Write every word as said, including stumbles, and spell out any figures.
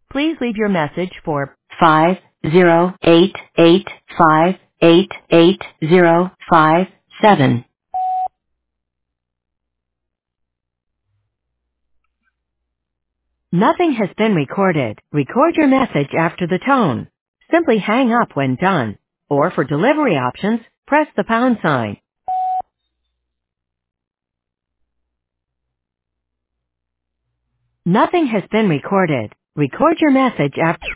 Please leave your message for five zero eight eight five eight eight zero five seven. Nothing has been recorded. Record your message after the tone. Simply hang up when done. Or for delivery options, press the pound sign. Nothing has been recorded. Record your message after